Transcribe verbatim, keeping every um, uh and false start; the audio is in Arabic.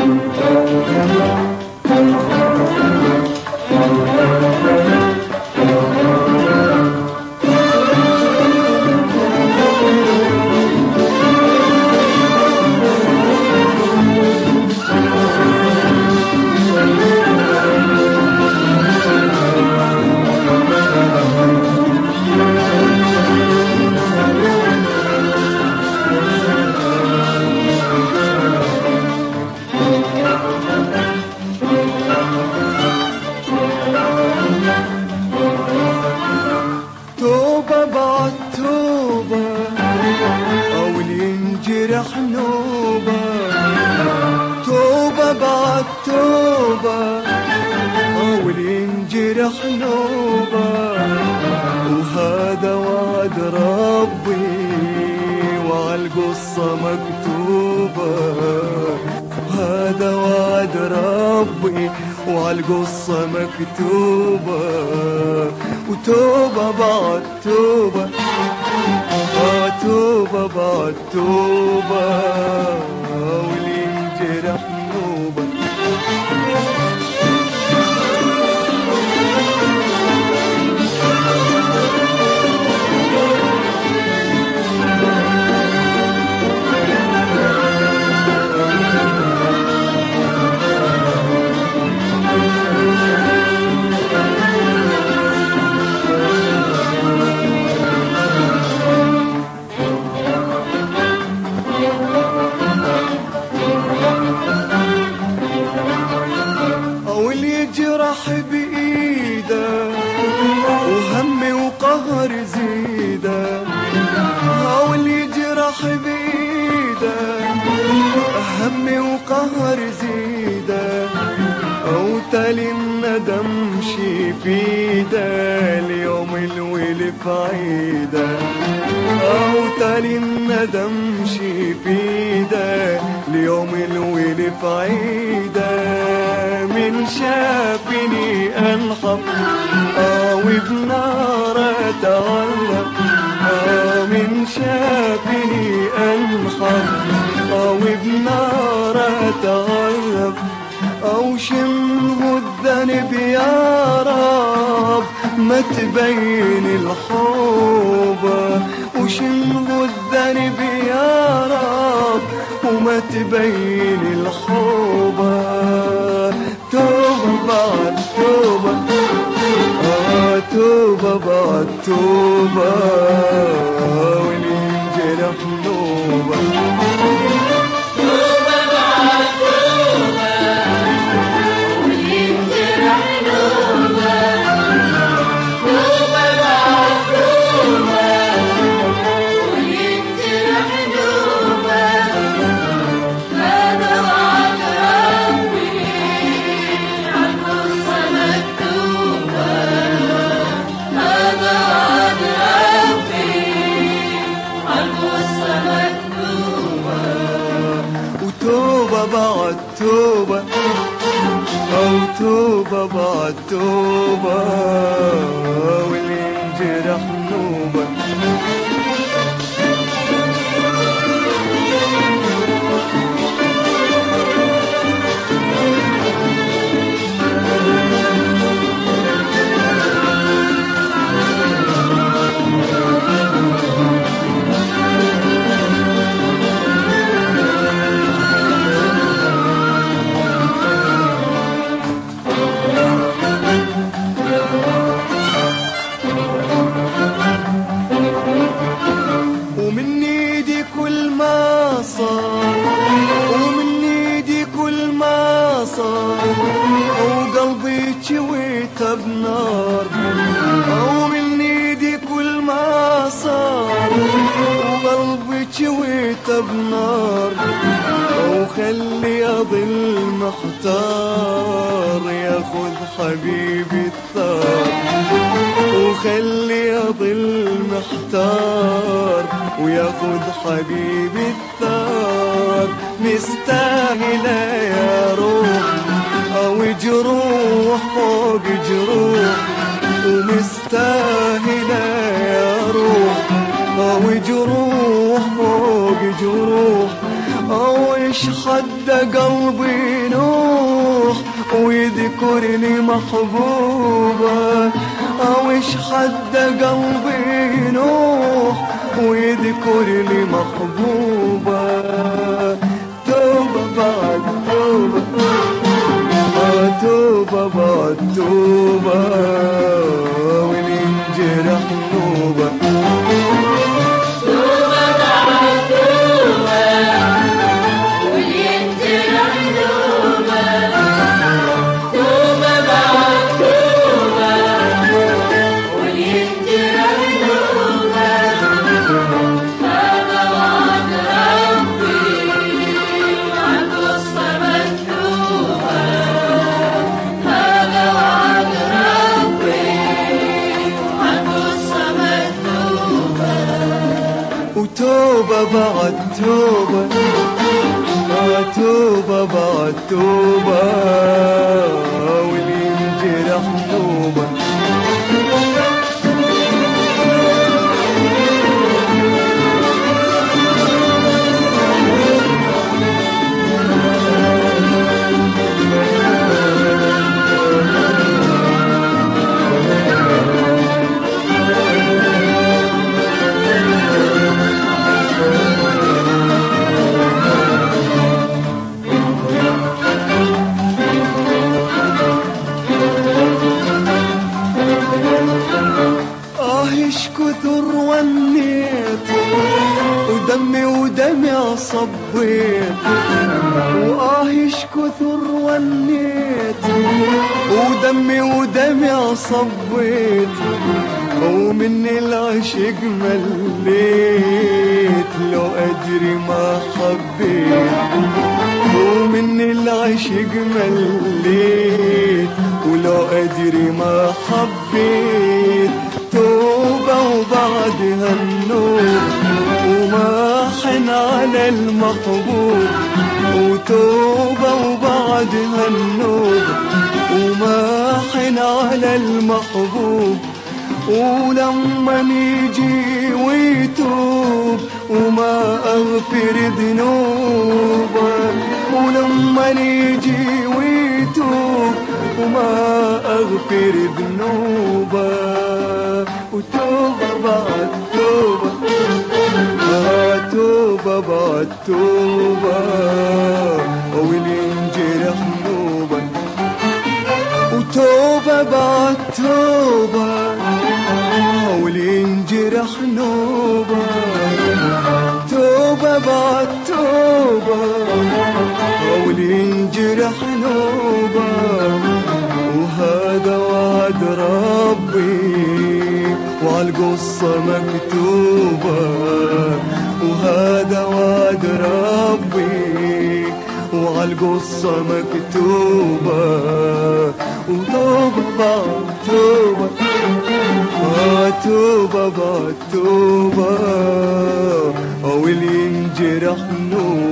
توبة حاول ينجرح نوبة، وهذا وعد ربي وعالقصة مكتوبة، وهذا وعد ربي وعالقصة مكتوبة، وتوبة بعد توبة، توبة بعد توبة، واللي ينجرح نوبة. جرح بإيده وهمي وقهر زيده، حاول يجرح بإيده همي وقهر زيده، أو تالي الندم شي بيده اليوم الولف عيده، أو تالي الندم شي بيده اليوم الولف عيده. من شافني انحط او بنار اتعلق، آه من شافني انحط او بنار اتعلق، او شمه الذنب يا رب ما تبين الحوبة، وشمه الذنب يا رب وما تبين الحوبة. توبة بعد توبة، آه توبة بعد توبة، واللي ينجرح نوبة. توبة بعد توبة، واللي ينجرح نوبة. توبة بعد توبة، واللي ينجرح نوبة. هذا وعد ربي عالقصة مكتوبة، هذا وعد ربي عالقصة مكتوبة. وتوبة بعد توبة، أو توبة بعد توبة، واللي ينجرح نوبة. ومن ايدي كل ما صار، ومن ايدي كل ما صار، وقلبي شويته بنار، ومن ايدي كل ما صار، وقلبي شويته بنار، وخلي اضل محتار ياخذ حبيبي الثار، وخلي اضل محتار وياخذ حبيبي الثار. مستاهلة يا روح او جروح فوق جروح، ومستاهلة يا روح او جروح فوق جروح، او وش حد قلبي نوح ويذكرني محبوبة، وش حد قلبي نوح ويذكرني محبوبة. توبة بعد توبة، توبة بعد توبة، وننجرح نوبة. توبة بعد توبة، توبة بعد توبة، واللي ينجرح نوبة. كثر ونيت ودمي ودمع صبيت، وآهش كثر ونيت ودمي ودمع صبيت، ومن العشق مليت لو أدري ما حبيت، ومن العشق مليت ولو أدري ما حبيت. توبة وبعدها النور وما حن على المحبوب، وتوبة وبعدها النور وما حن على المحبوب. ولما يجي ويتوب وما أغفر ذنوبه، ولما يجي ويتوب وما أغفر ذنوبه. وتوبة بعد توبة، توبة بعد توبة، واللي ينجرح نوبة. وتوبة بعد توبة، واللي ينجرح نوبة. توبة بعد توبة، واللي ينجرح نوبة. وهذا وعد ربي وعالقصة مكتوبة، وهذا وعد ربي وعالقصة مكتوبة. وتوبة بعد توبة، توبة بعد توبة، واللي ينجرح نوبة.